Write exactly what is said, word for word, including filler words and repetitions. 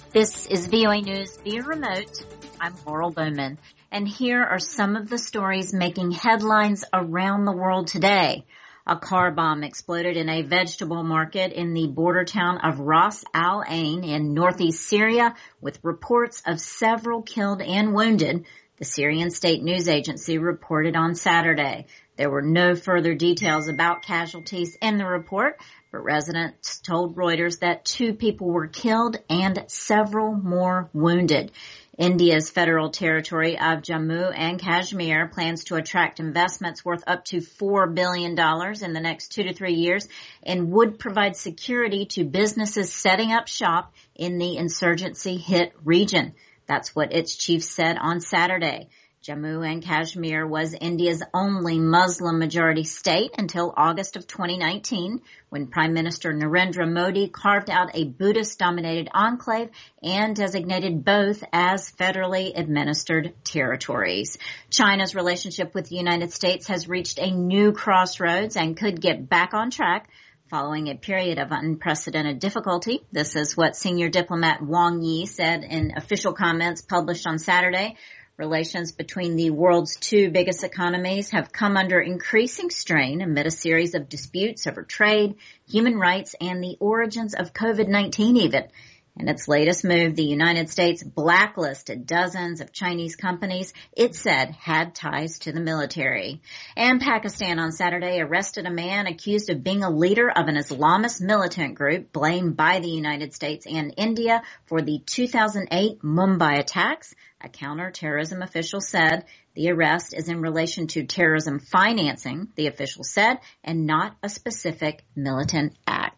This is V O A News via remote. I'm Laurel Bowman, and here are some of the stories making headlines around the world today. A car bomb exploded in a vegetable market in the border town of Ras Al Ain in northeast Syria, with reports of several killed and wounded, the Syrian state news agency reported on Saturday. There were no further details about casualties in the report, but residents told Reuters that two people were killed and several more wounded. India's federal territory of Jammu and Kashmir plans to attract investments worth up to four billion dollars in the next two to three years and would provide security to businesses setting up shop in the insurgency-hit region. That's what its chief said on Saturday. Jammu and Kashmir was India's only Muslim-majority state until August of twenty nineteen, when Prime Minister Narendra Modi carved out a Buddhist-dominated enclave and designated both as federally administered territories. China's relationship with the United States has reached a new crossroads and could get back on track following a period of unprecedented difficulty. This is what senior diplomat Wang Yi said in official comments published on Saturday. Relations between the world's two biggest economies have come under increasing strain amid a series of disputes over trade, human rights, and the origins of COVID nineteen even. In its latest move, the United States blacklisted dozens of Chinese companies it said had ties to the military. And Pakistan on Saturday arrested a man accused of being a leader of an Islamist militant group blamed by the United States and India for the two thousand eight Mumbai attacks. A counterterrorism official said the arrest is in relation to terrorism financing, the official said, and not a specific militant act.